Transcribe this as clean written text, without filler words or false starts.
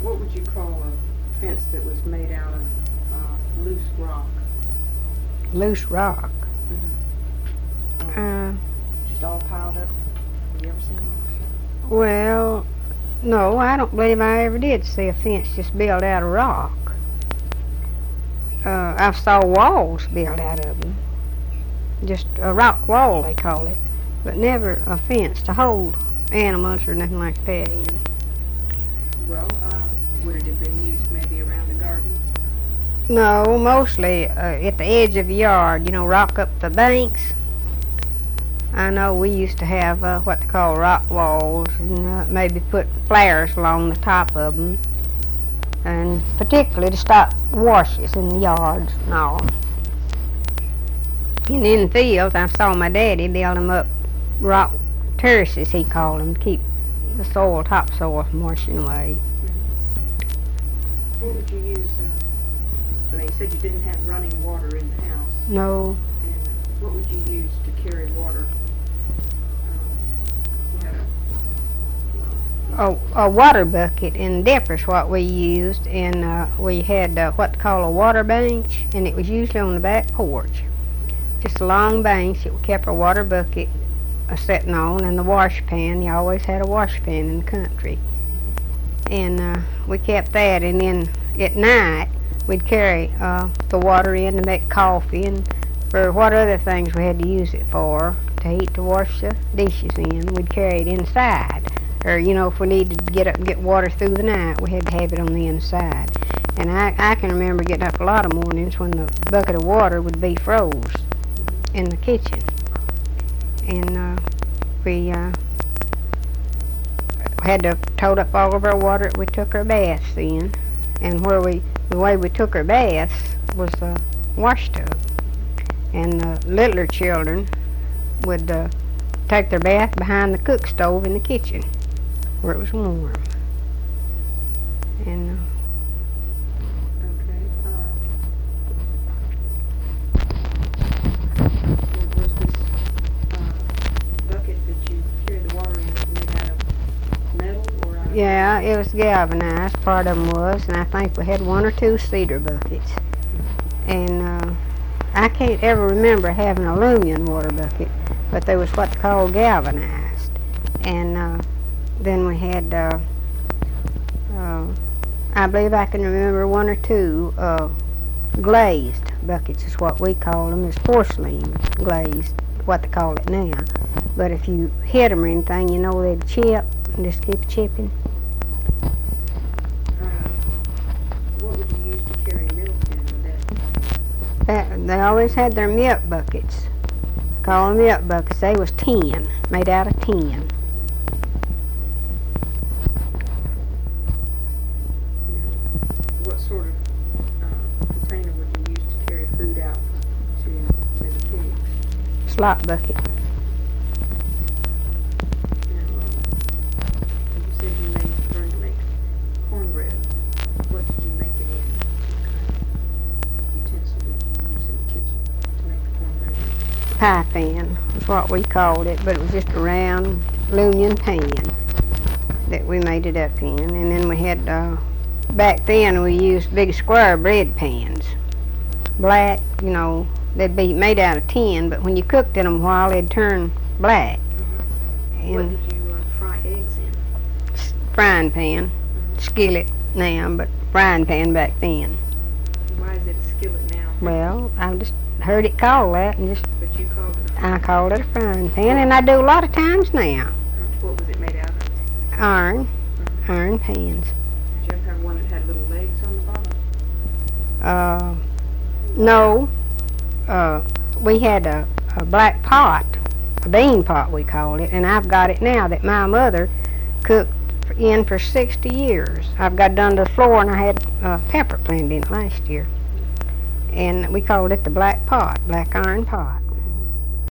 What would you call a fence that was made out of loose rock? Loose rock. Just all piled up. Have you ever seen one like Well, no, I don't believe I ever did see a fence just built out of rock. I saw walls built out of them. Just a rock wall, they call it. But never a fence to hold animals or nothing like that in. Well, would it have been used maybe around the garden? No, mostly at the edge of the yard, rock up the banks. I know we used to have what they call rock walls, and maybe put flares along the top of them, and particularly to stop washes in the yards and all. And in the fields, I saw my daddy build them up rock terraces, he called them, to keep the topsoil from washing away. What would you use? You said you didn't have running water in the house. No. And what would you use to carry water? A water bucket and dipper's what we used, and we had what they call a water bench, and it was usually on the back porch. Just a long bench that we kept our water bucket sitting on, and the wash pan. You always had a wash pan in the country. And we kept that, and then at night we'd carry the water in to make coffee and for what other things we had to use it for, to heat to wash the dishes in. We'd carry it inside. Or, if we needed to get up and get water through the night, we had to have it on the inside. And I can remember getting up a lot of mornings when the bucket of water would be froze in the kitchen. And we had to tote up all of our water that we took our baths in. And the way we took our baths was a wash tub. And the littler children would take their bath behind the cook stove in the kitchen, where it was warm. And was this bucket that you carried the water in made out of metal or out of... yeah, it was galvanized, part of them was, and I think we had one or two cedar buckets. And I can't ever remember having an aluminum water bucket, but there was what they call galvanized. And then we had, I believe I can remember one or two glazed buckets is what we call them. It's porcelain glazed, what they call it now. But if you hit them or anything, they'd chip and just keep chipping. What would you use to carry milk in? They always had their milk buckets. Call them milk buckets. They was tin, made out of tin. What sort of container would you use to carry food out to the pigs? Slop bucket. You said you learned to make cornbread. What did you make it in? What kind of utensil did you use in the kitchen to make the cornbread? Pie pan was what we called it, but it was just a round aluminum pan that we made it up in. And then we had, back then we used big square bread pans. Black, they'd be made out of tin, but when you cooked in them a while, they'd turn black. What did you fry eggs in? Frying pan, skillet now, but frying pan back then. Why is it a skillet now? Well, I just heard it called that, and But you called it I called it a frying pan, and I do a lot of times now. What was it made out of? Iron pans. Did you ever have one that had little legs on the bottom? No. We had a black pot, a bean pot we called it, and I've got it now that my mother cooked in for 60 years. I've got it done to the floor, and I had pepper planted in it last year. And we called it the black pot, black iron pot.